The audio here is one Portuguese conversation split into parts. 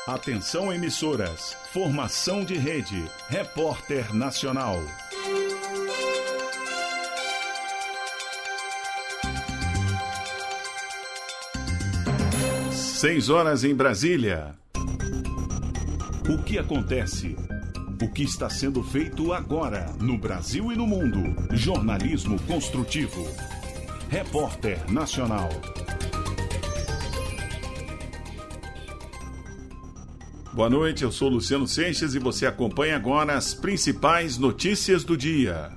Atenção emissoras, formação de rede, Repórter Nacional. 6 horas em Brasília. O que acontece? O que está sendo feito agora, no Brasil e no mundo? Jornalismo construtivo. Repórter Nacional. Boa noite, eu sou Luciano Seixas e você acompanha agora as principais notícias do dia.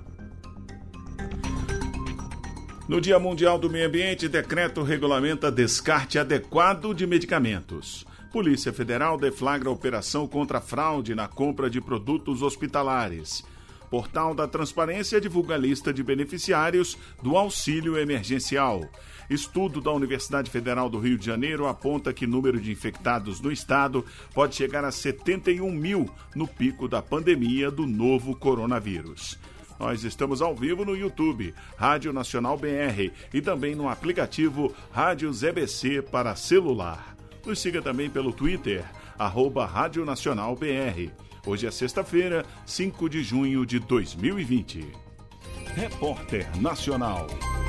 No Dia Mundial do Meio Ambiente, decreto regulamenta descarte adequado de medicamentos. Polícia Federal deflagra operação contra fraude na compra de produtos hospitalares. Portal da Transparência divulga a lista de beneficiários do auxílio emergencial. Estudo da Universidade Federal do Rio de Janeiro aponta que o número de infectados no estado pode chegar a 71 mil no pico da pandemia do novo coronavírus. Nós estamos ao vivo no YouTube, Rádio Nacional BR, e também no aplicativo Rádio ZBC para celular. Nos siga também pelo Twitter, @Rádio Nacional BR. Hoje é sexta-feira, 5 de junho de 2020. Repórter Nacional.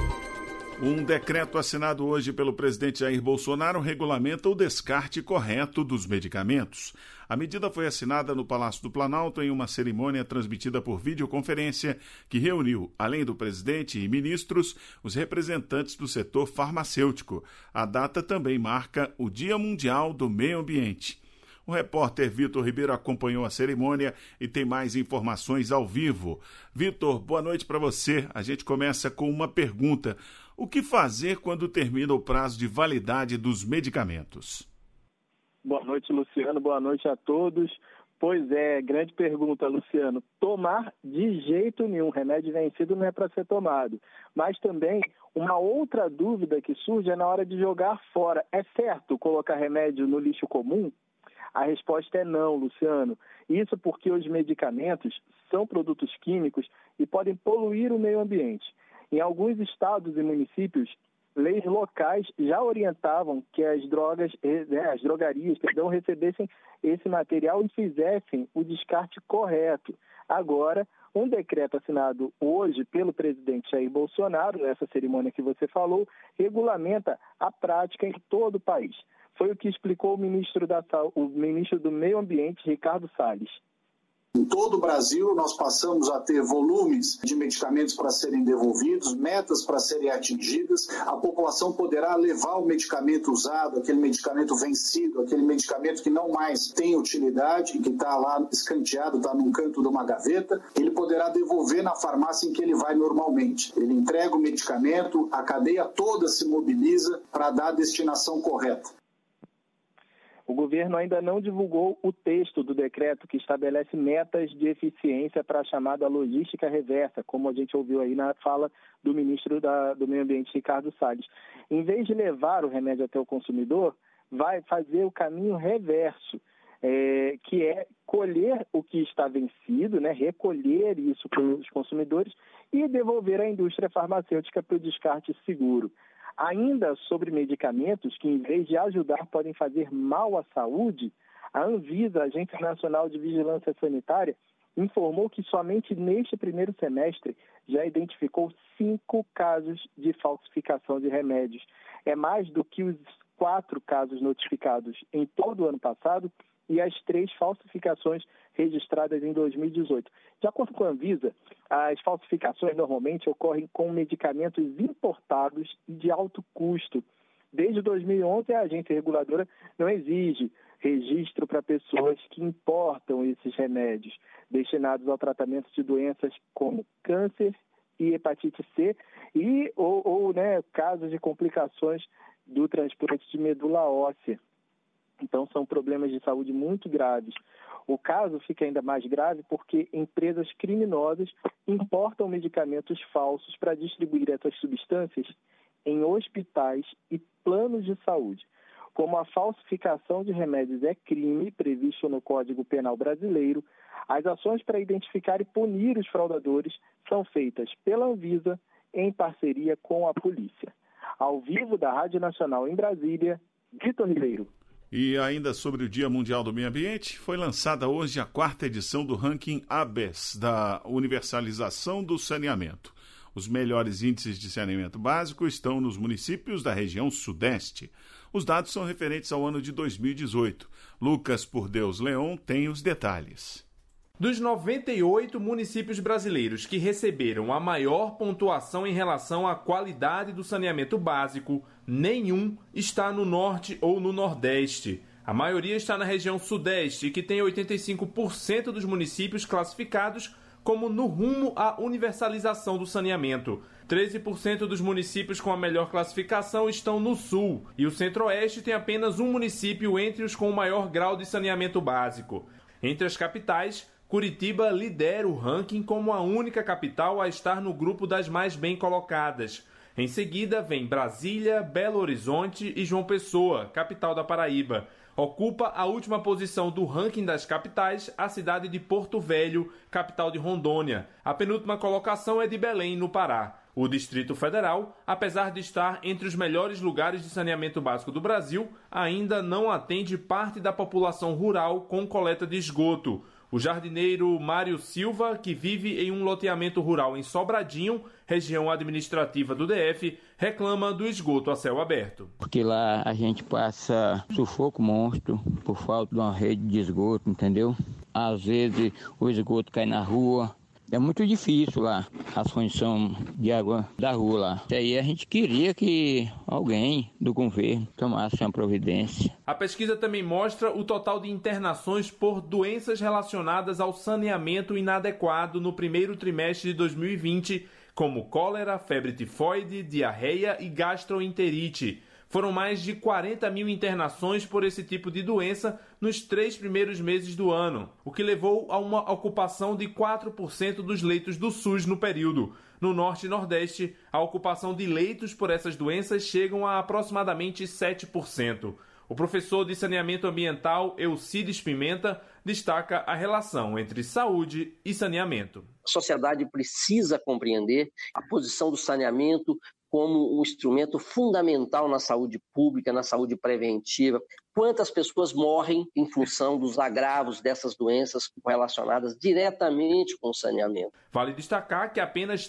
Um decreto assinado hoje pelo presidente Jair Bolsonaro regulamenta o descarte correto dos medicamentos. A medida foi assinada no Palácio do Planalto em uma cerimônia transmitida por videoconferência que reuniu, além do presidente e ministros, os representantes do setor farmacêutico. A data também marca o Dia Mundial do Meio Ambiente. O repórter Vitor Ribeiro acompanhou a cerimônia e tem mais informações ao vivo. Vitor, boa noite para você. A gente começa com uma pergunta. O que fazer quando termina o prazo de validade dos medicamentos? Boa noite, Luciano. Boa noite a todos. Pois é, grande pergunta, Luciano. Tomar de jeito nenhum. Remédio vencido não é para ser tomado. Mas também, uma outra dúvida que surge é na hora de jogar fora. É certo colocar remédio no lixo comum? A resposta é não, Luciano. Isso porque os medicamentos são produtos químicos e podem poluir o meio ambiente. Em alguns estados e municípios, leis locais já orientavam que as drogarias, recebessem esse material e fizessem o descarte correto. Agora, um decreto assinado hoje pelo presidente Jair Bolsonaro, nessa cerimônia que você falou, regulamenta a prática em todo o país. Foi o que explicou o ministro do Meio Ambiente, Ricardo Salles. Em todo o Brasil, nós passamos a ter volumes de medicamentos para serem devolvidos, metas para serem atingidas. A população poderá levar o medicamento usado, aquele medicamento vencido, aquele medicamento que não mais tem utilidade, que está lá escanteado, está num canto de uma gaveta, ele poderá devolver na farmácia em que ele vai normalmente. Ele entrega o medicamento, a cadeia toda se mobiliza para dar a destinação correta. O governo ainda não divulgou o texto do decreto que estabelece metas de eficiência para a chamada logística reversa, como a gente ouviu aí na fala do ministro do Meio Ambiente, Ricardo Salles. Em vez de levar o remédio até o consumidor, vai fazer o caminho reverso, que é colher o que está vencido, recolher isso para os consumidores e devolver à indústria farmacêutica para o descarte seguro. Ainda sobre medicamentos que, em vez de ajudar, podem fazer mal à saúde, a Anvisa, Agência Nacional de Vigilância Sanitária, informou que somente neste primeiro semestre já identificou 5 casos de falsificação de remédios. É mais do que os 4 casos notificados em todo o ano passado e as 3 falsificações registradas em 2018. De acordo com a Anvisa, as falsificações normalmente ocorrem com medicamentos importados e de alto custo. Desde 2011, a agência reguladora não exige registro para pessoas que importam esses remédios, destinados ao tratamento de doenças como câncer e hepatite C, ou casos de complicações do transplante de medula óssea. Então, são problemas de saúde muito graves. O caso fica ainda mais grave porque empresas criminosas importam medicamentos falsos para distribuir essas substâncias em hospitais e planos de saúde. Como a falsificação de remédios é crime previsto no Código Penal brasileiro, as ações para identificar e punir os fraudadores são feitas pela Anvisa em parceria com a polícia. Ao vivo da Rádio Nacional em Brasília, Vitor Ribeiro. E ainda sobre o Dia Mundial do Meio Ambiente, foi lançada hoje a 4ª edição do ranking ABES, da Universalização do Saneamento. Os melhores índices de saneamento básico estão nos municípios da região Sudeste. Os dados são referentes ao ano de 2018. Lucas Por Deus Leon tem os detalhes. Dos 98 municípios brasileiros que receberam a maior pontuação em relação à qualidade do saneamento básico, nenhum está no Norte ou no Nordeste. A maioria está na região Sudeste, que tem 85% dos municípios classificados como no rumo à universalização do saneamento. 13% dos municípios com a melhor classificação estão no Sul, e o Centro-Oeste tem apenas um município entre os com o maior grau de saneamento básico. Entre as capitais, Curitiba lidera o ranking como a única capital a estar no grupo das mais bem colocadas. Em seguida vem Brasília, Belo Horizonte e João Pessoa, capital da Paraíba. Ocupa a última posição do ranking das capitais a cidade de Porto Velho, capital de Rondônia. A penúltima colocação é de Belém, no Pará. O Distrito Federal, apesar de estar entre os melhores lugares de saneamento básico do Brasil, ainda não atende parte da população rural com coleta de esgoto. O jardineiro Mário Silva, que vive em um loteamento rural em Sobradinho, região administrativa do DF, reclama do esgoto a céu aberto. Porque lá a gente passa sufoco monstro por falta de uma rede de esgoto, entendeu? Às vezes o esgoto cai na rua. É muito difícil lá, as condições de água da rua lá. E aí a gente queria que alguém do governo tomasse uma providência. A pesquisa também mostra o total de internações por doenças relacionadas ao saneamento inadequado no primeiro trimestre de 2020, como cólera, febre tifoide, diarreia e gastroenterite. Foram mais de 40 mil internações por esse tipo de doença nos 3 primeiros meses do ano, o que levou a uma ocupação de 4% dos leitos do SUS no período. No Norte e Nordeste, a ocupação de leitos por essas doenças chegam a aproximadamente 7%. O professor de saneamento ambiental, Eucides Pimenta, destaca a relação entre saúde e saneamento. A sociedade precisa compreender a posição do saneamento como um instrumento fundamental na saúde pública, na saúde preventiva. Quantas pessoas morrem em função dos agravos dessas doenças relacionadas diretamente com o saneamento? Vale destacar que apenas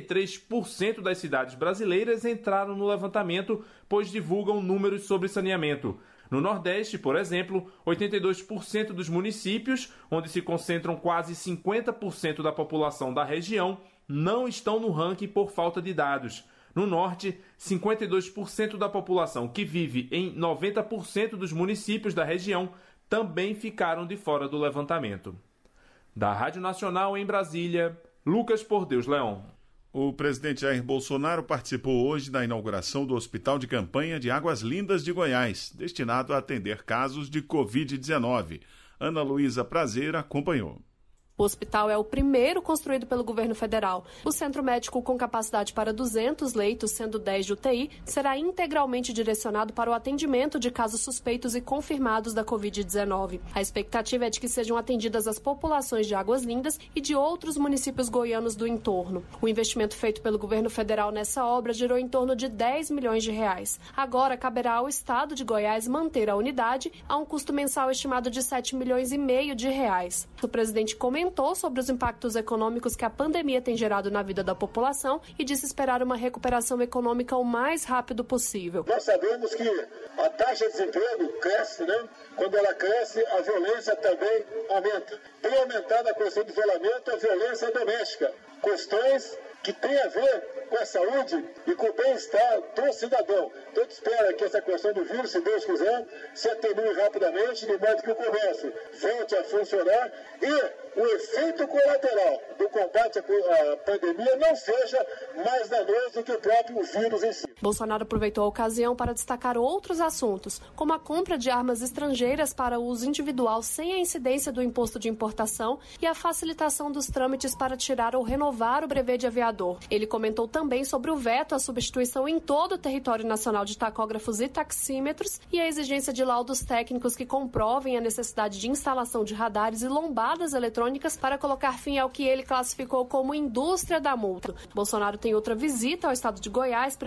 33% das cidades brasileiras entraram no levantamento, pois divulgam números sobre saneamento. No Nordeste, por exemplo, 82% dos municípios, onde se concentram quase 50% da população da região, não estão no ranking por falta de dados. No Norte, 52% da população que vive em 90% dos municípios da região também ficaram de fora do levantamento. Da Rádio Nacional em Brasília, Lucas Por Deus Leon. O presidente Jair Bolsonaro participou hoje da inauguração do Hospital de Campanha de Águas Lindas de Goiás, destinado a atender casos de Covid-19. Ana Luísa Prazeira acompanhou. O hospital é o primeiro construído pelo governo federal. O centro médico, com capacidade para 200 leitos, sendo 10 de UTI, será integralmente direcionado para o atendimento de casos suspeitos e confirmados da Covid-19. A expectativa é de que sejam atendidas as populações de Águas Lindas e de outros municípios goianos do entorno. O investimento feito pelo governo federal nessa obra girou em torno de 10 milhões de reais. Agora caberá ao estado de Goiás manter a unidade a um custo mensal estimado de 7 milhões e meio de reais. O presidente comentou sobre os impactos econômicos que a pandemia tem gerado na vida da população e disse esperar uma recuperação econômica o mais rápido possível. Nós sabemos que a taxa de desemprego cresce, né? Quando ela cresce, a violência também aumenta. Tem aumentado a questão do isolamento, a violência doméstica. Questões que tem a ver com a saúde e com o bem-estar do cidadão. Então, a gente espera que essa questão do vírus, se Deus quiser, se atenue rapidamente, de modo que o comércio volte a funcionar e o efeito colateral do combate à pandemia não seja mais danoso do que o próprio vírus em si. Bolsonaro aproveitou a ocasião para destacar outros assuntos, como a compra de armas estrangeiras para uso individual sem a incidência do imposto de importação e a facilitação dos trâmites para tirar ou renovar o brevet de aviador. Ele comentou também sobre o veto à substituição em todo o território nacional de tacógrafos e taxímetros e a exigência de laudos técnicos que comprovem a necessidade de instalação de radares e lombadas eletrônicas para colocar fim ao que ele classificou como indústria da multa. Bolsonaro tem outra visita ao estado de Goiás prevista para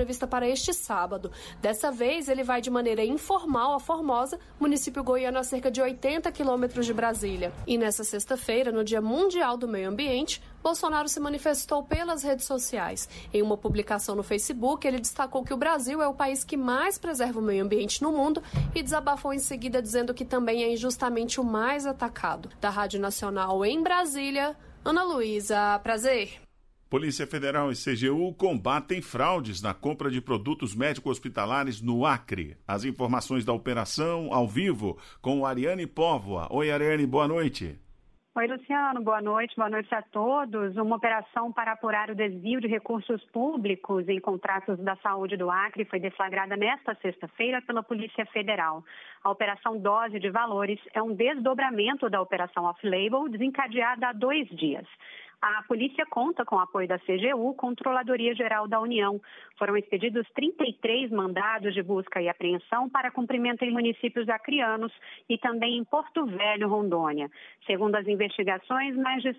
para este sábado. Dessa vez, ele vai de maneira informal a Formosa, município goiano a cerca de 80 quilômetros de Brasília. E nessa sexta-feira, no Dia Mundial do Meio Ambiente, Bolsonaro se manifestou pelas redes sociais. Em uma publicação no Facebook, ele destacou que o Brasil é o país que mais preserva o meio ambiente no mundo e desabafou em seguida dizendo que também é injustamente o mais atacado. Da Rádio Nacional em Brasília, Ana Luísa, prazer. Polícia Federal e CGU combatem fraudes na compra de produtos médico-hospitalares no Acre. As informações da operação ao vivo com Ariane Póvoa. Oi, Ariane, boa noite. Oi, Luciano, boa noite a todos. Uma operação para apurar o desvio de recursos públicos em contratos da saúde do Acre foi deflagrada nesta sexta-feira pela Polícia Federal. A Operação Dose de Valores é um desdobramento da Operação Off-Label, desencadeada há 2 dias. A polícia conta com o apoio da CGU, Controladoria Geral da União. Foram expedidos 33 mandados de busca e apreensão para cumprimento em municípios acreanos e também em Porto Velho, Rondônia. Segundo as investigações, mais de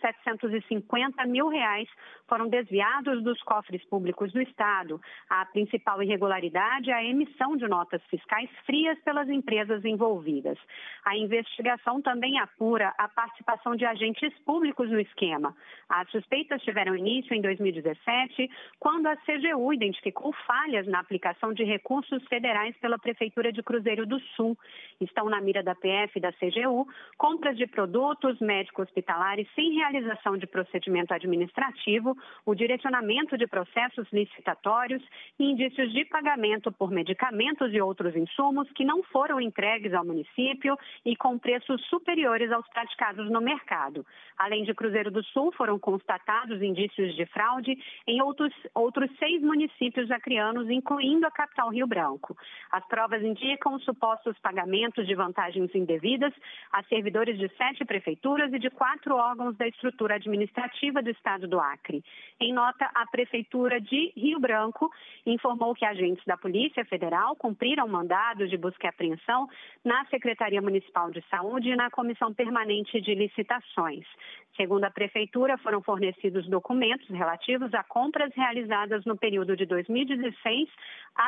R$750 mil foram desviados dos cofres públicos do Estado. A principal irregularidade é a emissão de notas fiscais frias pelas empresas envolvidas. A investigação também apura a participação de agentes públicos no esquema. As suspeitas tiveram início em 2017, quando a CGU identificou falhas na aplicação de recursos federais pela Prefeitura de Cruzeiro do Sul. Estão na mira da PF e da CGU compras de produtos médico-hospitalares sem realização de procedimento administrativo, o direcionamento de processos licitatórios e indícios de pagamento por medicamentos e outros insumos que não foram entregues ao município e com preços superiores aos praticados no mercado. Além de Cruzeiro do Sul, foram constatados indícios de fraude em outros 6 municípios acreanos, incluindo a capital Rio Branco. As provas indicam supostos pagamentos de vantagens indevidas a servidores de 7 prefeituras e de 4 órgãos da estrutura administrativa do estado do Acre. Em nota, a Prefeitura de Rio Branco informou que agentes da Polícia Federal cumpriram mandados de busca e apreensão na Secretaria Municipal de Saúde e na Comissão Permanente de Licitações. Segundo a Prefeitura, foram fornecidos documentos relativos a compras realizadas no período de 2016 a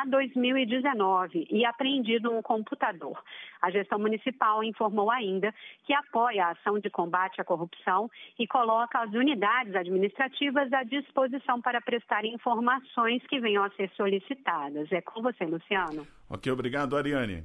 2019 e apreendido um computador. A gestão municipal informou ainda que apoia a ação de combate à corrupção e coloca as unidades administrativas à disposição para prestar informações que venham a ser solicitadas. É com você, Luciano. Ok, obrigado, Ariane.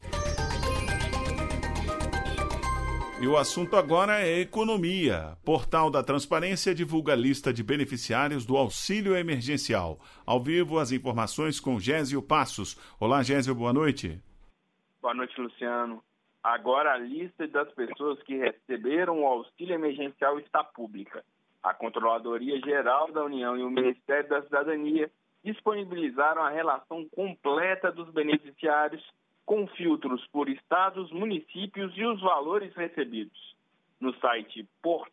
E o assunto agora é economia. Portal da Transparência divulga a lista de beneficiários do auxílio emergencial. Ao vivo, as informações com Gésio Passos. Olá, Gésio, boa noite. Boa noite, Luciano. Agora a lista das pessoas que receberam o auxílio emergencial está pública. A Controladoria Geral da União e o Ministério da Cidadania disponibilizaram a relação completa dos beneficiários com filtros por estados, municípios e os valores recebidos. No site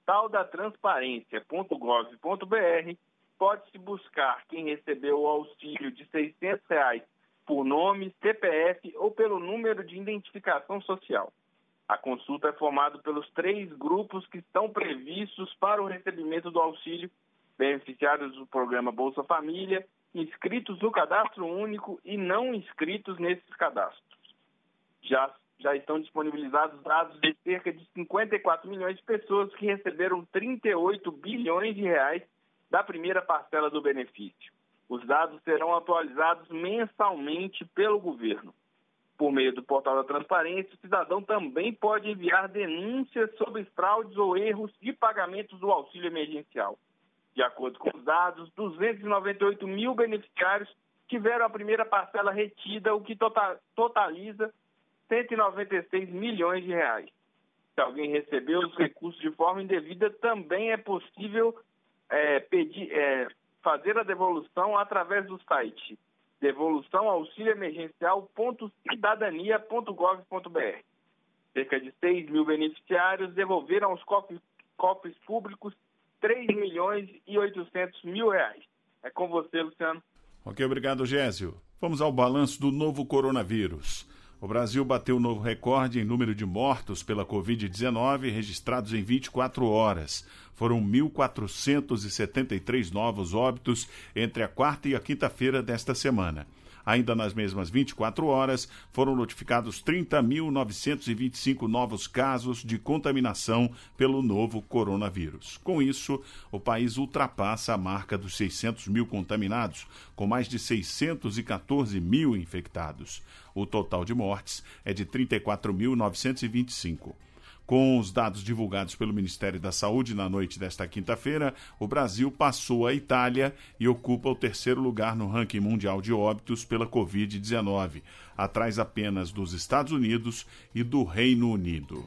portaldatransparencia.gov.br pode-se buscar quem recebeu o auxílio de R$ 600 por nome, CPF ou pelo número de identificação social. A consulta é formada pelos 3 grupos que estão previstos para o recebimento do auxílio: beneficiários do programa Bolsa Família, inscritos no Cadastro Único e não inscritos nesses cadastros. Já estão disponibilizados dados de cerca de 54 milhões de pessoas que receberam 38 bilhões de reais da primeira parcela do benefício. Os dados serão atualizados mensalmente pelo governo. Por meio do Portal da Transparência, o cidadão também pode enviar denúncias sobre fraudes ou erros de pagamentos do auxílio emergencial. De acordo com os dados, 298 mil beneficiários tiveram a primeira parcela retida, o que totaliza 196 milhões de reais. Se alguém recebeu os recursos de forma indevida, também é possível fazer a devolução através do site devoluçãoauxilioemergencial.cidadania.gov.br. Cerca de 6 mil beneficiários devolveram aos cofres públicos 3 milhões e 800 mil reais. É com você, Luciano. Ok, obrigado, Gésio. Vamos ao balanço do novo coronavírus. O Brasil bateu um novo recorde em número de mortos pela Covid-19 registrados em 24 horas. Foram 1.473 novos óbitos entre a quarta e a quinta-feira desta semana. Ainda nas mesmas 24 horas, foram notificados 30.925 novos casos de contaminação pelo novo coronavírus. Com isso, o país ultrapassa a marca dos 600 mil contaminados, com mais de 614 mil infectados. O total de mortes é de 34.925. Com os dados divulgados pelo Ministério da Saúde na noite desta quinta-feira, o Brasil passou a Itália e ocupa o terceiro lugar no ranking mundial de óbitos pela Covid-19, atrás apenas dos Estados Unidos e do Reino Unido.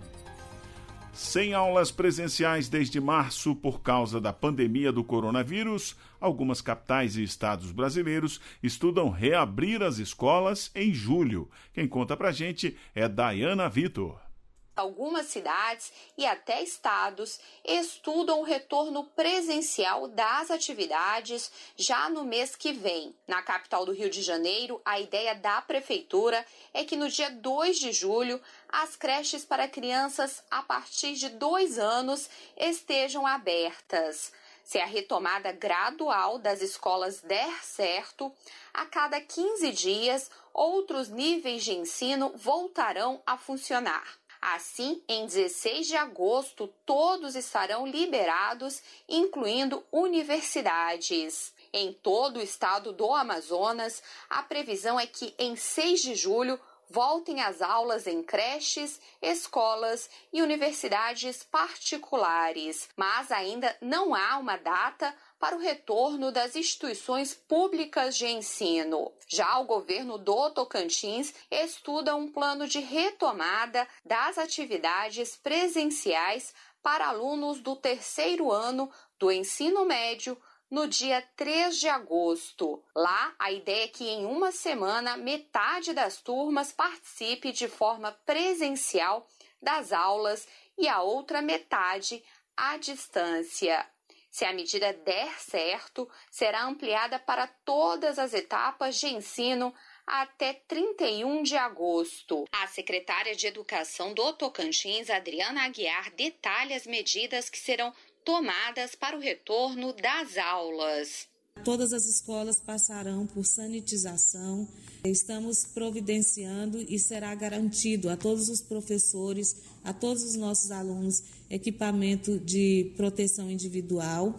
Sem aulas presenciais desde março por causa da pandemia do coronavírus, algumas capitais e estados brasileiros estudam reabrir as escolas em julho. Quem conta pra gente é Dayana Vitor. Algumas cidades e até estados estudam o retorno presencial das atividades já no mês que vem. Na capital do Rio de Janeiro, a ideia da prefeitura é que no dia 2 de julho, as creches para crianças a partir de 2 anos estejam abertas. Se a retomada gradual das escolas der certo, a cada 15 dias, outros níveis de ensino voltarão a funcionar. Assim, em 16 de agosto, todos estarão liberados, incluindo universidades. Em todo o estado do Amazonas, a previsão é que em 6 de julho voltem às aulas em creches, escolas e universidades particulares, mas ainda não há uma data para o retorno das instituições públicas de ensino. Já o governo do Tocantins estuda um plano de retomada das atividades presenciais para alunos do terceiro ano do ensino médio no dia 3 de agosto. Lá, a ideia é que em uma semana, metade das turmas participe de forma presencial das aulas e a outra metade à distância. Se a medida der certo, será ampliada para todas as etapas de ensino até 31 de agosto. A secretária de Educação do Tocantins, Adriana Aguiar, detalha as medidas que serão tomadas para o retorno das aulas. Todas as escolas passarão por sanitização. Estamos providenciando e será garantido a todos os professores, a todos os nossos alunos, equipamento de proteção individual.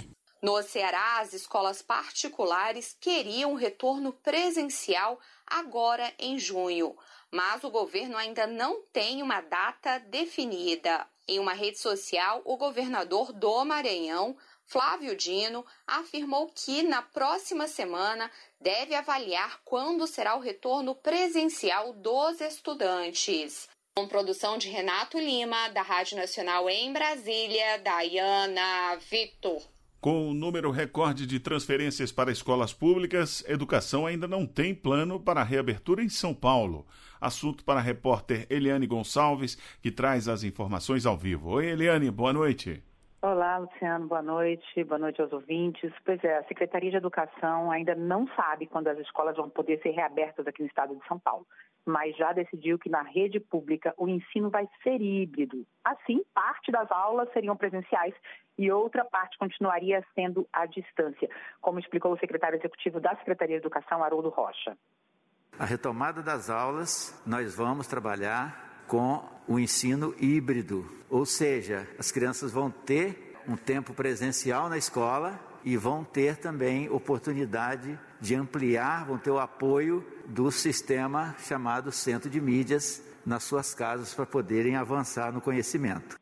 No Ceará, as escolas particulares queriam um retorno presencial agora em junho, mas o governo ainda não tem uma data definida. Em uma rede social, o governador do Maranhão, Flávio Dino, afirmou que na próxima semana deve avaliar quando será o retorno presencial dos estudantes. Com produção de Renato Lima, da Rádio Nacional em Brasília, Dayana Vitor. Com o número recorde de transferências para escolas públicas, educação ainda não tem plano para a reabertura em São Paulo. Assunto para a repórter Eliane Gonçalves, que traz as informações ao vivo. Oi, Eliane, boa noite. Olá, Luciano, boa noite aos ouvintes. Pois é, a Secretaria de Educação ainda não sabe quando as escolas vão poder ser reabertas aqui no estado de São Paulo, mas já decidiu que na rede pública o ensino vai ser híbrido. Assim, parte das aulas seriam presenciais e outra parte continuaria sendo à distância, como explicou o secretário executivo da Secretaria de Educação, Haroldo Rocha. A retomada das aulas, nós vamos trabalhar com o ensino híbrido, ou seja, as crianças vão ter um tempo presencial na escola e vão ter também oportunidade de ampliar, vão ter o apoio do sistema chamado Centro de Mídias nas suas casas para poderem avançar no conhecimento.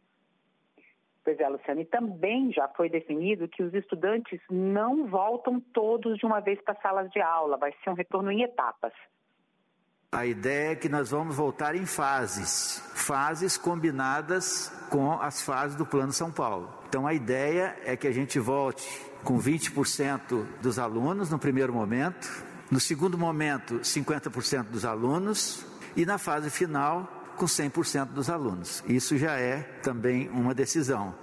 Pois é, Luciano, e também já foi definido que os estudantes não voltam todos de uma vez para as salas de aula, vai ser um retorno em etapas. A ideia é que nós vamos voltar em fases combinadas com as fases do Plano São Paulo. Então a ideia é que a gente volte com 20% dos alunos no primeiro momento, no segundo momento 50% dos alunos e na fase final com 100% dos alunos. Isso já é também uma decisão.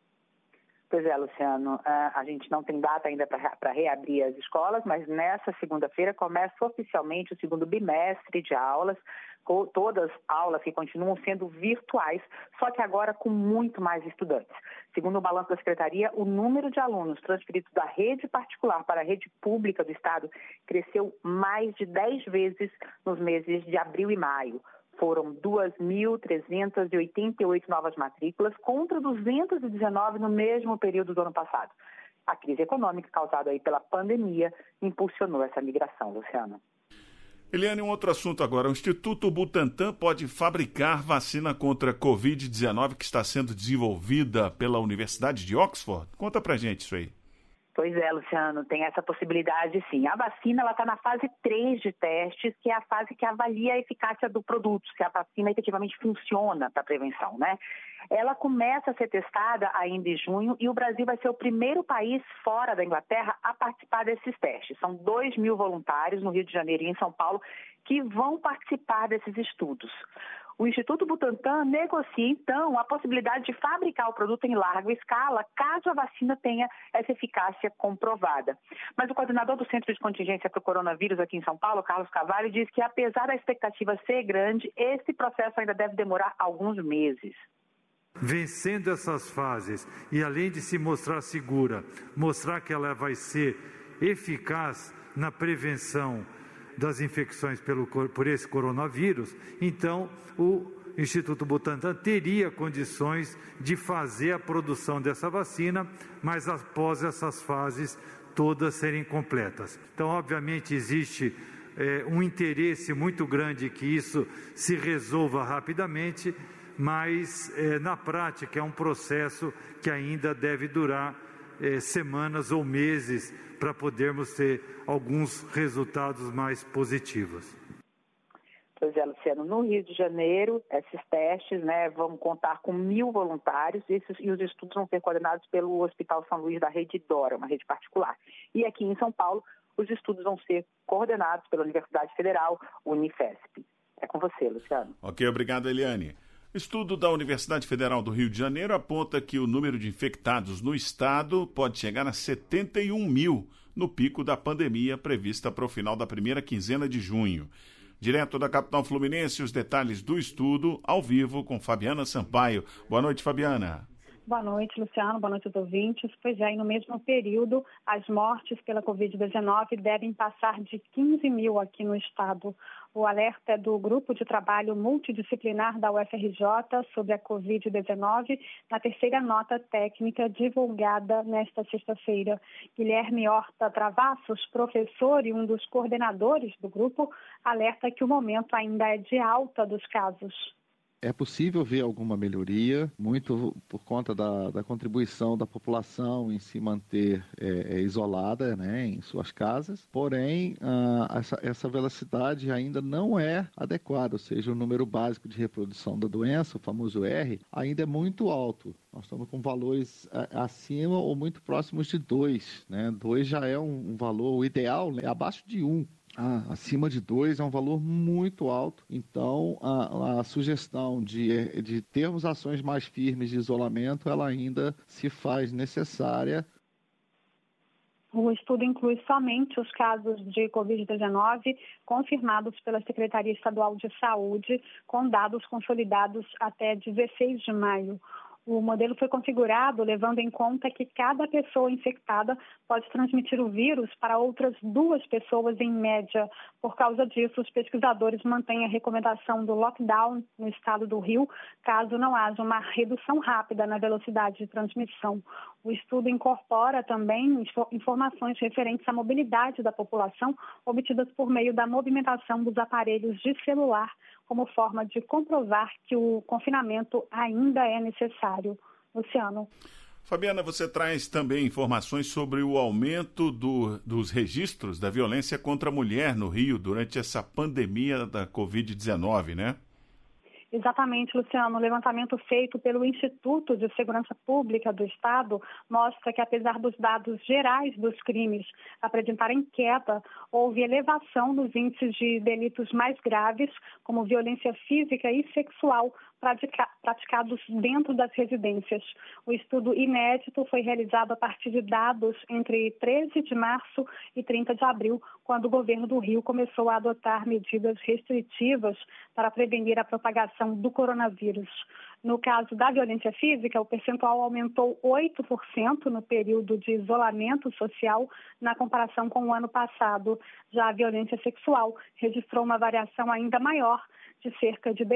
Pois é, Luciano, a gente não tem data ainda para reabrir as escolas, mas nessa segunda-feira começa oficialmente o segundo bimestre de aulas, todas aulas que continuam sendo virtuais, só que agora com muito mais estudantes. Segundo o balanço da Secretaria, o número de alunos transferidos da rede particular para a rede pública do Estado cresceu mais de 10 vezes nos meses de abril e maio. Foram 2.388 novas matrículas contra 219 no mesmo período do ano passado. A crise econômica causada aí pela pandemia impulsionou essa migração, Luciano. Eliane, um outro assunto agora. O Instituto Butantan pode fabricar vacina contra a Covid-19 que está sendo desenvolvida pela Universidade de Oxford? Conta pra gente isso aí. Pois é, Luciano, tem essa possibilidade sim. A vacina está na fase 3 de testes, que é a fase que avalia a eficácia do produto, se a vacina efetivamente funciona para a prevenção, né? Ela começa a ser testada ainda em junho e o Brasil vai ser o primeiro país fora da Inglaterra a participar desses testes. São 2.000 voluntários no Rio de Janeiro e em São Paulo que vão participar desses estudos. O Instituto Butantan negocia, então, a possibilidade de fabricar o produto em larga escala, caso a vacina tenha essa eficácia comprovada. Mas o coordenador do Centro de Contingência para o Coronavírus aqui em São Paulo, Carlos Cavalli, diz que, apesar da expectativa ser grande, esse processo ainda deve demorar alguns meses. Vencendo essas fases e, além de se mostrar segura, mostrar que ela vai ser eficaz na prevenção das infecções por esse coronavírus, então o Instituto Butantan teria condições de fazer a produção dessa vacina, mas após essas fases todas serem completas. Então, obviamente, existe um interesse muito grande que isso se resolva rapidamente, mas na prática é um processo que ainda deve durar semanas ou meses para podermos ter alguns resultados mais positivos. Pois é, Luciano, no Rio de Janeiro, esses testes vão contar com 1.000 voluntários e os estudos vão ser coordenados pelo Hospital São Luís da Rede Dora, uma rede particular. E aqui em São Paulo, os estudos vão ser coordenados pela Universidade Federal, Unifesp. É com você, Luciano. Ok, obrigado, Eliane. Estudo da Universidade Federal do Rio de Janeiro aponta que o número de infectados no estado pode chegar a 71 mil no pico da pandemia prevista para o final da primeira quinzena de junho. Direto da capital fluminense, os detalhes do estudo, ao vivo, com Fabiana Sampaio. Boa noite, Fabiana. Boa noite, Luciano. Boa noite aos ouvintes. Pois é, e no mesmo período, as mortes pela Covid-19 devem passar de 15 mil aqui no estado. O alerta é do Grupo de Trabalho Multidisciplinar da UFRJ sobre a Covid-19, na terceira nota técnica divulgada nesta sexta-feira. Guilherme Horta Travassos, professor e um dos coordenadores do grupo, alerta que o momento ainda é de alta dos casos. É possível ver alguma melhoria, muito por conta da contribuição da população em se manter isolada, em suas casas. Porém, essa velocidade ainda não é adequada, ou seja, o número básico de reprodução da doença, o famoso R, ainda é muito alto. Nós estamos com valores acima ou muito próximos de 2. 2 já é um valor ideal, abaixo de 1. Acima de 2 é um valor muito alto, então a sugestão de termos ações mais firmes de isolamento, ela ainda se faz necessária. O estudo inclui somente os casos de Covid-19 confirmados pela Secretaria Estadual de Saúde, com dados consolidados até 16 de maio. O modelo foi configurado levando em conta que cada pessoa infectada pode transmitir o vírus para outras 2 pessoas em média. Por causa disso, os pesquisadores mantêm a recomendação do lockdown no estado do Rio, caso não haja uma redução rápida na velocidade de transmissão. O estudo incorpora também informações referentes à mobilidade da população, obtidas por meio da movimentação dos aparelhos de celular, como forma de comprovar que o confinamento ainda é necessário. Luciano. Fabiana, você traz também informações sobre o aumento dos registros da violência contra a mulher no Rio durante essa pandemia da Covid-19, né? Exatamente, Luciano. O levantamento feito pelo Instituto de Segurança Pública do Estado mostra que, apesar dos dados gerais dos crimes apresentarem queda, houve elevação nos índices de delitos mais graves, como violência física e sexual, praticados dentro das residências. O estudo inédito foi realizado a partir de dados entre 13 de março e 30 de abril, quando o governo do Rio começou a adotar medidas restritivas para prevenir a propagação do coronavírus. No caso da violência física, o percentual aumentou 8% no período de isolamento social na comparação com o ano passado. Já a violência sexual registrou uma variação ainda maior, de cerca de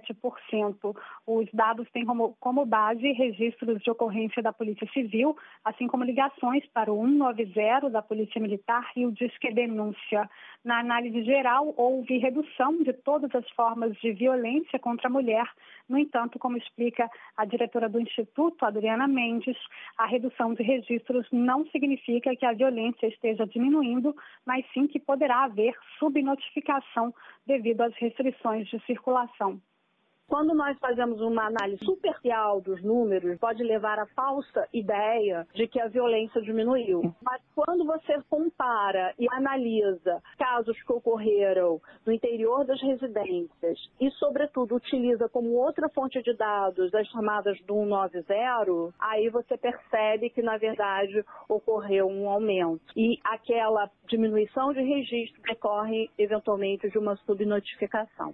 17%. Os dados têm como base registros de ocorrência da Polícia Civil, assim como ligações para o 190 da Polícia Militar e o Disque Denúncia. Na análise geral, houve redução de todas as formas de violência contra a mulher. No entanto, como explica a diretora do Instituto, Adriana Mendes, a redução de registros não significa que a violência esteja diminuindo, mas sim que poderá haver subnotificação devido às restrições de circulação. Quando nós fazemos uma análise superficial dos números, pode levar à falsa ideia de que a violência diminuiu. Mas quando você compara e analisa casos que ocorreram no interior das residências e, sobretudo, utiliza como outra fonte de dados as chamadas do 190, aí você percebe que, na verdade, ocorreu um aumento. E aquela diminuição de registro decorre, eventualmente, de uma subnotificação.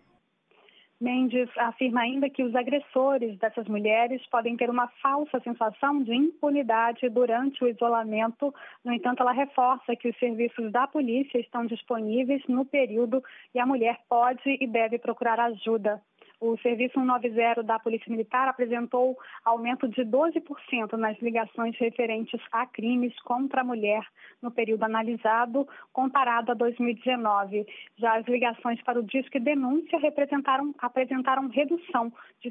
Mendes afirma ainda que os agressores dessas mulheres podem ter uma falsa sensação de impunidade durante o isolamento. No entanto, ela reforça que os serviços da polícia estão disponíveis no período e a mulher pode e deve procurar ajuda. O Serviço 190 da Polícia Militar apresentou aumento de 12% nas ligações referentes a crimes contra a mulher no período analisado, comparado a 2019. Já as ligações para o Disque Denúncia apresentaram redução de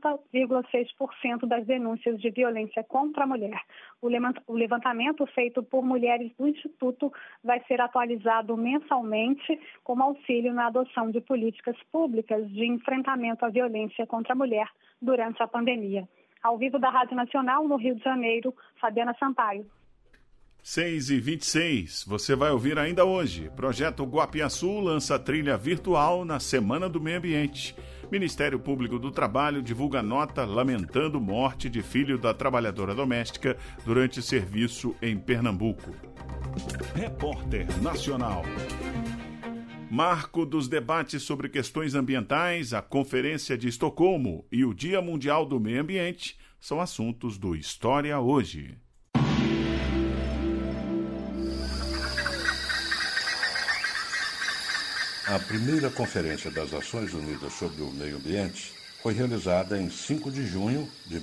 60,6% das denúncias de violência contra a mulher. O levantamento feito por mulheres do Instituto vai ser atualizado mensalmente como auxílio na adoção de políticas públicas de enfrentamento à violência contra a mulher durante a pandemia. Ao vivo da Rádio Nacional, no Rio de Janeiro, Fabiana Sampaio. 6h26, você vai ouvir ainda hoje. Projeto Guapiaçu lança trilha virtual na Semana do Meio Ambiente. Ministério Público do Trabalho divulga nota lamentando morte de filho da trabalhadora doméstica durante serviço em Pernambuco. Repórter Nacional. Marco dos debates sobre questões ambientais, a Conferência de Estocolmo e o Dia Mundial do Meio Ambiente são assuntos do História Hoje. A primeira Conferência das Nações Unidas sobre o Meio Ambiente foi realizada em 5 de junho de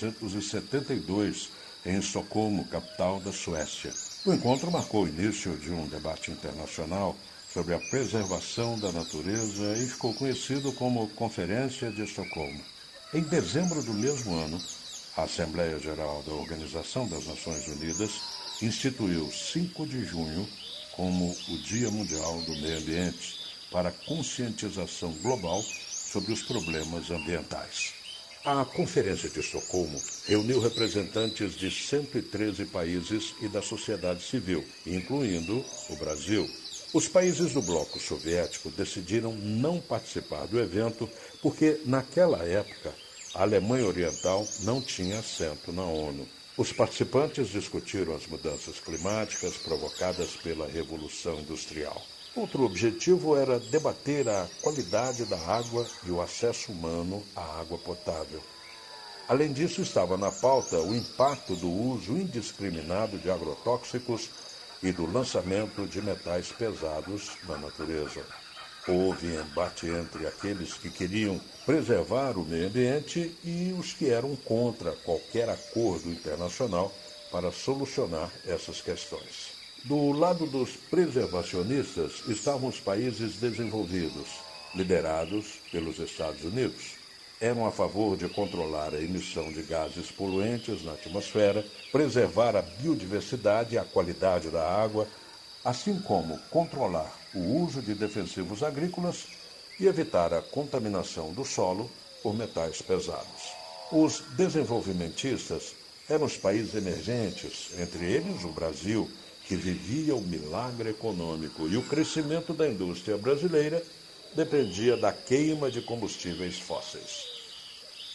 1972, em Estocolmo, capital da Suécia. O encontro marcou o início de um debate internacional sobre a preservação da natureza e ficou conhecido como Conferência de Estocolmo. Em dezembro do mesmo ano, a Assembleia Geral da Organização das Nações Unidas instituiu 5 de junho como o Dia Mundial do Meio Ambiente, para conscientização global sobre os problemas ambientais. A Conferência de Estocolmo reuniu representantes de 113 países e da sociedade civil, incluindo o Brasil. Os países do bloco soviético decidiram não participar do evento porque, naquela época, a Alemanha Oriental não tinha assento na ONU. Os participantes discutiram as mudanças climáticas provocadas pela Revolução Industrial. Outro objetivo era debater a qualidade da água e o acesso humano à água potável. Além disso, estava na pauta o impacto do uso indiscriminado de agrotóxicos e do lançamento de metais pesados na natureza. Houve embate entre aqueles que queriam preservar o meio ambiente e os que eram contra qualquer acordo internacional para solucionar essas questões. Do lado dos preservacionistas estavam os países desenvolvidos, liderados pelos Estados Unidos. Eram a favor de controlar a emissão de gases poluentes na atmosfera, preservar a biodiversidade e a qualidade da água, assim como controlar o uso de defensivos agrícolas e evitar a contaminação do solo por metais pesados. Os desenvolvimentistas eram os países emergentes, entre eles o Brasil, que vivia o milagre econômico, e o crescimento da indústria brasileira dependia da queima de combustíveis fósseis.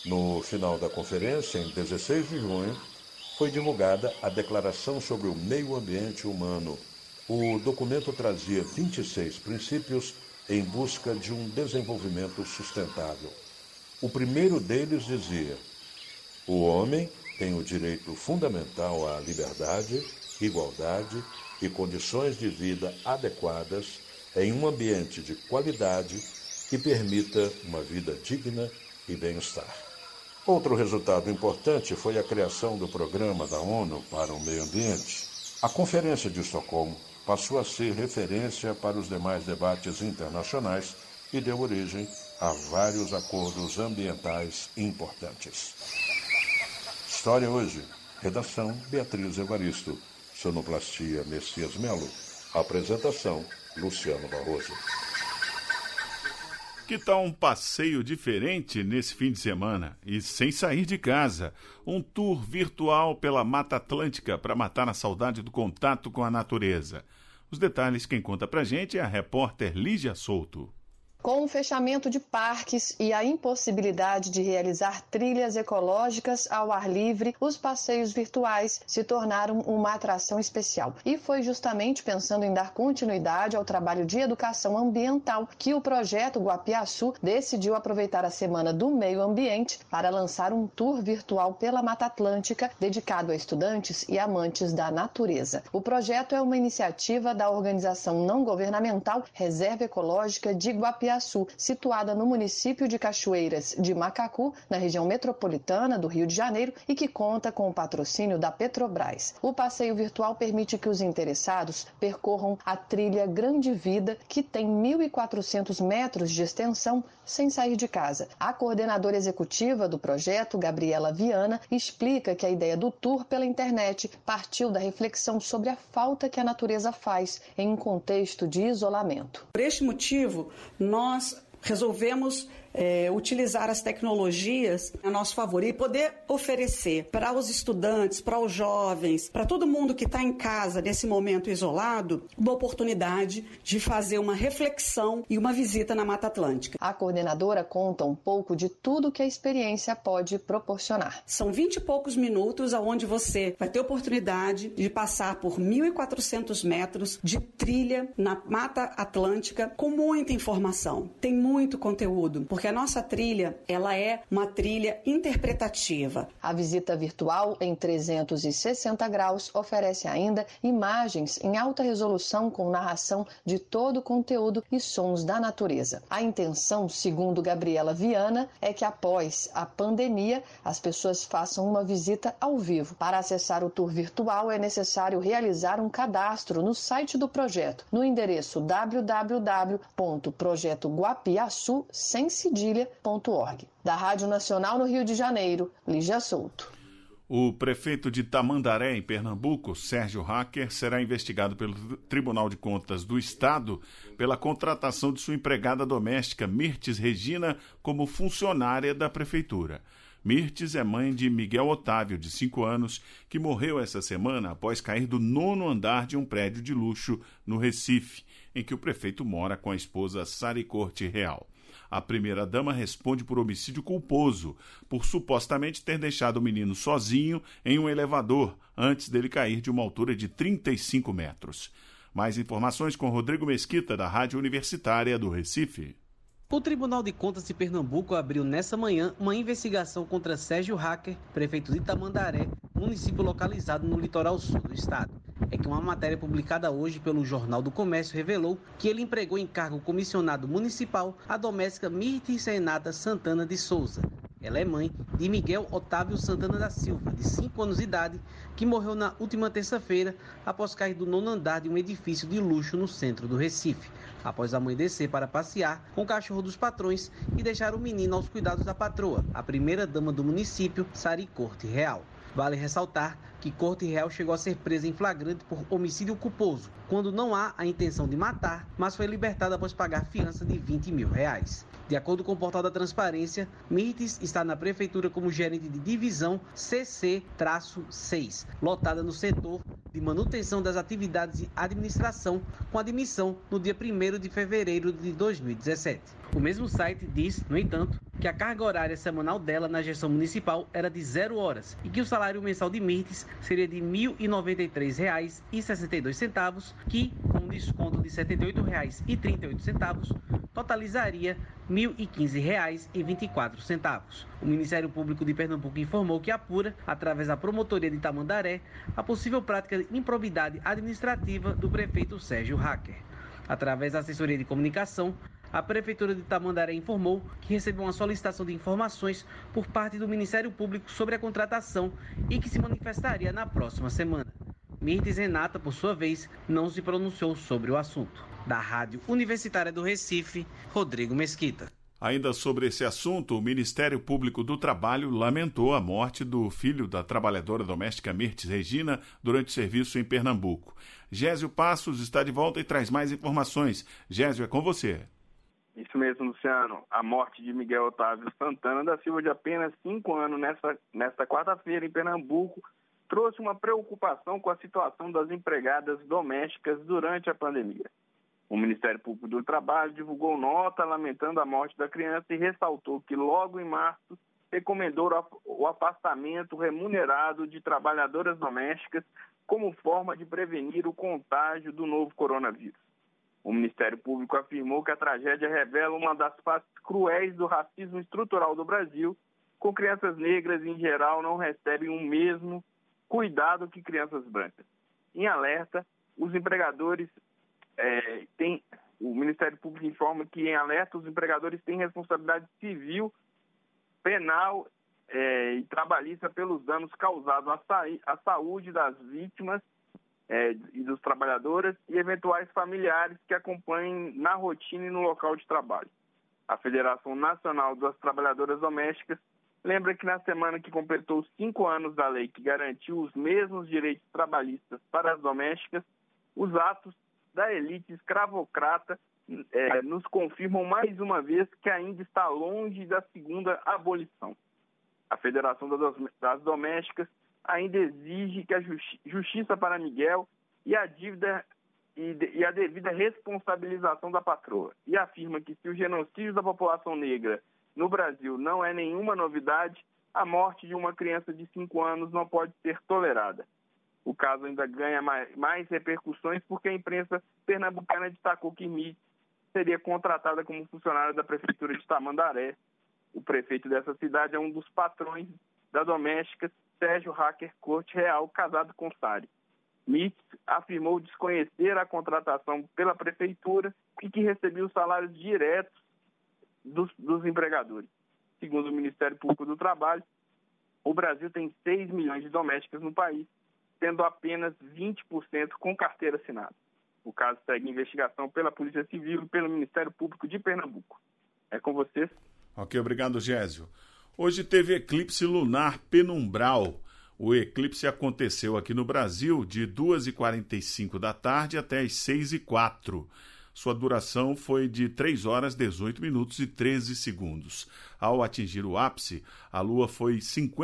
No final da conferência, em 16 de junho, foi divulgada a Declaração sobre o Meio Ambiente Humano. O documento trazia 26 princípios em busca de um desenvolvimento sustentável. O primeiro deles dizia: o homem tem o direito fundamental à liberdade, igualdade e condições de vida adequadas em um ambiente de qualidade que permita uma vida digna e bem-estar. Outro resultado importante foi a criação do Programa da ONU para o Meio Ambiente. A Conferência de Estocolmo passou a ser referência para os demais debates internacionais e deu origem a vários acordos ambientais importantes. História hoje. Redação: Beatriz Evaristo. Sonoplastia: Messias Melo. Apresentação: Luciano Barroso. Que tal um passeio diferente nesse fim de semana e sem sair de casa? Um tour virtual pela Mata Atlântica para matar a saudade do contato com a natureza. Os detalhes quem conta pra gente é a repórter Lígia Souto. Com o fechamento de parques e a impossibilidade de realizar trilhas ecológicas ao ar livre, os passeios virtuais se tornaram uma atração especial. E foi justamente pensando em dar continuidade ao trabalho de educação ambiental que o projeto Guapiaçu decidiu aproveitar a Semana do Meio Ambiente para lançar um tour virtual pela Mata Atlântica dedicado a estudantes e amantes da natureza. O projeto é uma iniciativa da organização não governamental Reserva Ecológica de Guapiaçu, situada no município de Cachoeiras de Macacu, na região metropolitana do Rio de Janeiro, e que conta com o patrocínio da Petrobras. O passeio virtual permite que os interessados percorram a trilha Grande Vida, que tem 1.400 metros de extensão, sem sair de casa. A coordenadora executiva do projeto, Gabriela Viana, explica que a ideia do tour pela internet partiu da reflexão sobre a falta que a natureza faz em um contexto de isolamento. Por este motivo, nós resolvemos utilizar as tecnologias a nosso favor e poder oferecer para os estudantes, para os jovens, para todo mundo que está em casa nesse momento isolado, uma oportunidade de fazer uma reflexão e uma visita na Mata Atlântica. A coordenadora conta um pouco de tudo que a experiência pode proporcionar. São 20 e poucos minutos onde você vai ter oportunidade de passar por 1.400 metros de trilha na Mata Atlântica com muita informação. Tem muito conteúdo, porque a nossa trilha, ela é uma trilha interpretativa. A visita virtual em 360 graus oferece ainda imagens em alta resolução com narração de todo o conteúdo e sons da natureza. A intenção, segundo Gabriela Viana, é que após a pandemia as pessoas façam uma visita ao vivo. Para acessar o tour virtual é necessário realizar um cadastro no site do projeto, no endereço www.projetoguapiaçu.org. Da Rádio Nacional no Rio de Janeiro, Lígia Souto. O prefeito de Tamandaré, em Pernambuco, Sérgio Hacker, será investigado pelo Tribunal de Contas do Estado pela contratação de sua empregada doméstica, Mirtes Regina, como funcionária da prefeitura. Mirtes é mãe de Miguel Otávio, de 5 anos, que morreu essa semana após cair do 9º andar de um prédio de luxo no Recife, em que o prefeito mora com a esposa Sari Corte Real. A primeira-dama responde por homicídio culposo, por supostamente ter deixado o menino sozinho em um elevador antes dele cair de uma altura de 35 metros. Mais informações com Rodrigo Mesquita, da Rádio Universitária do Recife. O Tribunal de Contas de Pernambuco abriu nessa manhã uma investigação contra Sérgio Hacker, prefeito de Tamandaré, município localizado no litoral sul do estado. É que uma matéria publicada hoje pelo Jornal do Comércio revelou que ele empregou em cargo comissionado municipal a doméstica Mirtes Renata Santana de Souza. Ela é mãe de Miguel Otávio Santana da Silva, de 5 anos de idade, que morreu na última terça-feira após cair do 9º andar de um edifício de luxo no centro do Recife, após a mãe descer para passear com o cachorro dos patrões e deixar o menino aos cuidados da patroa, a primeira-dama do município, Sari Corte Real. Vale ressaltar que Corte Real chegou a ser presa em flagrante por homicídio culposo, quando não há a intenção de matar, mas foi libertada após pagar fiança de R$20 mil. De acordo com o portal da Transparência, Mirtes está na prefeitura como gerente de divisão CC-6, lotada no setor de manutenção das atividades de administração, com admissão no dia 1º de fevereiro de 2017. O mesmo site diz, no entanto, que a carga horária semanal dela na gestão municipal era de 0 horas e que o salário mensal de Mirtes seria de R$ 1.093,62, que, com um desconto de R$ 78,38, totalizaria R$ 1.015,24. O Ministério Público de Pernambuco informou que apura, através da Promotoria de Tamandaré, a possível prática de improbidade administrativa do prefeito Sérgio Hacker. Através da assessoria de comunicação, a Prefeitura de Tamandaré informou que recebeu uma solicitação de informações por parte do Ministério Público sobre a contratação e que se manifestaria na próxima semana. Mirtes Renata, por sua vez, não se pronunciou sobre o assunto. Da Rádio Universitária do Recife, Rodrigo Mesquita. Ainda sobre esse assunto, o Ministério Público do Trabalho lamentou a morte do filho da trabalhadora doméstica Mirtes Regina durante o serviço em Pernambuco. Gésio Passos está de volta e traz mais informações. Gésio, é com você. Isso mesmo, Luciano. A morte de Miguel Otávio Santana da Silva, de apenas 5 anos, nesta quarta-feira em Pernambuco, trouxe uma preocupação com a situação das empregadas domésticas durante a pandemia. O Ministério Público do Trabalho divulgou nota lamentando a morte da criança e ressaltou que logo em março recomendou o afastamento remunerado de trabalhadoras domésticas como forma de prevenir o contágio do novo coronavírus. O Ministério Público afirmou que a tragédia revela uma das faces cruéis do racismo estrutural do Brasil, com crianças negras em geral não recebem o mesmo cuidado que crianças brancas. Em alerta, os empregadores o Ministério Público informa que em alerta os empregadores têm responsabilidade civil, penal e trabalhista pelos danos causados à saúde das vítimas e dos trabalhadores e eventuais familiares que acompanhem na rotina e no local de trabalho. A Federação Nacional das Trabalhadoras Domésticas lembra que na semana que completou 5 anos da lei que garantiu os mesmos direitos trabalhistas para as domésticas, os atos da elite escravocrata nos confirmam mais uma vez que ainda está longe da segunda abolição. A Federação das Domésticas ainda exige que a justiça para Miguel e a devida responsabilização da patroa, e afirma que se o genocídio da população negra no Brasil não é nenhuma novidade, a morte de uma criança de 5 anos não pode ser tolerada. O caso ainda ganha mais repercussões porque a imprensa pernambucana destacou que Mirtes seria contratada como funcionária da Prefeitura de Tamandaré. O prefeito dessa cidade é um dos patrões da doméstica Sérgio Hacker Corte Real, casado com Sari. Mirtes afirmou desconhecer a contratação pela Prefeitura e que recebia os salários diretos dos empregadores. Segundo o Ministério Público do Trabalho, o Brasil tem 6 milhões de domésticas no país, tendo apenas 20% com carteira assinada. O caso segue investigação pela Polícia Civil e pelo Ministério Público de Pernambuco. É com vocês. Ok, obrigado, Gésio. Hoje teve eclipse lunar penumbral. O eclipse aconteceu aqui no Brasil de 2h45 da tarde até as 6h04. Sua duração foi de 3 horas, 18 minutos e 13 segundos. Ao atingir o ápice, a Lua foi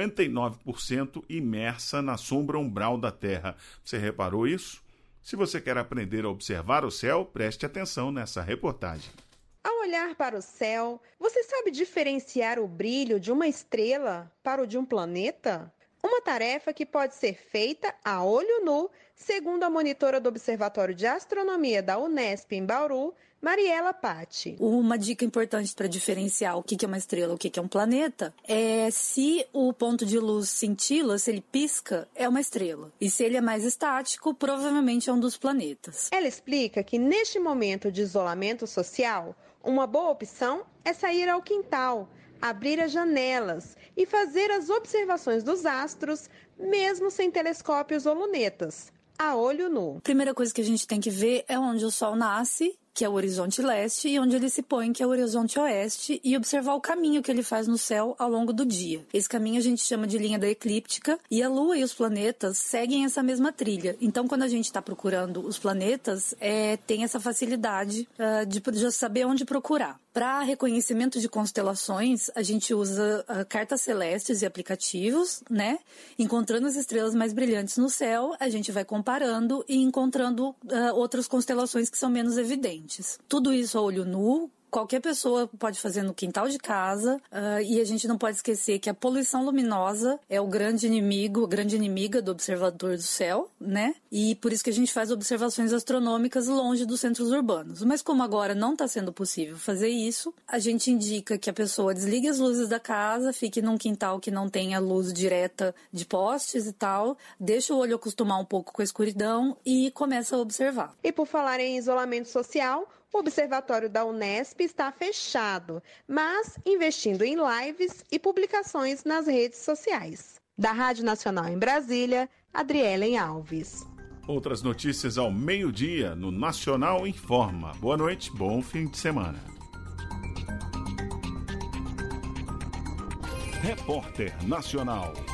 59% imersa na sombra umbral da Terra. Você reparou isso? Se você quer aprender a observar o céu, preste atenção nessa reportagem. Ao olhar para o céu, você sabe diferenciar o brilho de uma estrela para o de um planeta? Uma tarefa que pode ser feita a olho nu, segundo a monitora do Observatório de Astronomia da Unesp em Bauru, Mariela Patti. Uma dica importante para diferenciar o que é uma estrela, o que é um planeta, é se o ponto de luz cintila, se ele pisca, é uma estrela. E se ele é mais estático, provavelmente é um dos planetas. Ela explica que neste momento de isolamento social, uma boa opção é sair ao quintal, abrir as janelas e fazer as observações dos astros, mesmo sem telescópios ou lunetas, a olho nu. A primeira coisa que a gente tem que ver é onde o Sol nasce que é o horizonte leste, e onde ele se põe, que é o horizonte oeste, e observar o caminho que ele faz no céu ao longo do dia. Esse caminho a gente chama de linha da eclíptica, e a Lua e os planetas seguem essa mesma trilha. Então, quando a gente está procurando os planetas, tem essa facilidade de saber onde procurar. Para reconhecimento de constelações, a gente usa cartas celestes e aplicativos, né? Encontrando as estrelas mais brilhantes no céu, a gente vai comparando e encontrando outras constelações que são menos evidentes. Tudo isso a olho nu. Qualquer pessoa pode fazer no quintal de casa, e a gente não pode esquecer que a poluição luminosa é o grande inimigo, a grande inimiga do observador do céu, né? E por isso que a gente faz observações astronômicas longe dos centros urbanos. Mas como agora não está sendo possível fazer isso, a gente indica que a pessoa desligue as luzes da casa, fique num quintal que não tenha luz direta de postes e tal, deixa o olho acostumar um pouco com a escuridão e começa a observar. E por falar em isolamento social, o observatório da Unesp está fechado, mas investindo em lives e publicações nas redes sociais. Da Rádio Nacional em Brasília, Adrielen Alves. Outras notícias ao meio-dia no Nacional Informa. Boa noite, bom fim de semana. Repórter Nacional.